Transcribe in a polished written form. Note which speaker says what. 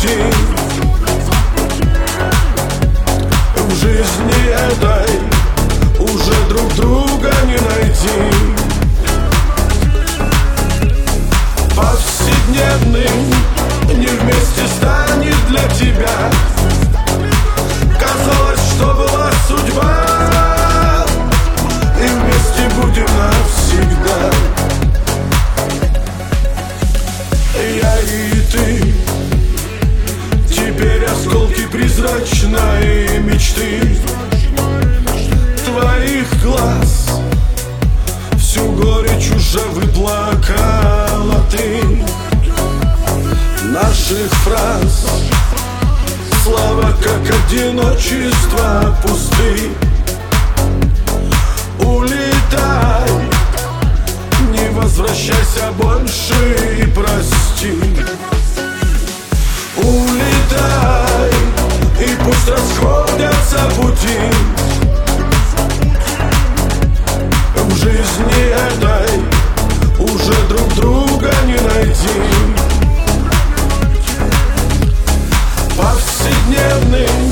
Speaker 1: пути. В жизни этой уже друг друга не найти. Повседневным не вместе станет для тебя. Казалось, что была судьба, и вместе будем навсегда. Я и ты, теперь осколки призрачной мечты. Твоих глаз всю горечь уже выплакала ты. Наших фраз слова, как одиночество, пусты. Улетай, не возвращайся больше и прости. Улетай, и пусть расходятся пути. В жизни этой уже друг друга не найти. Повседневный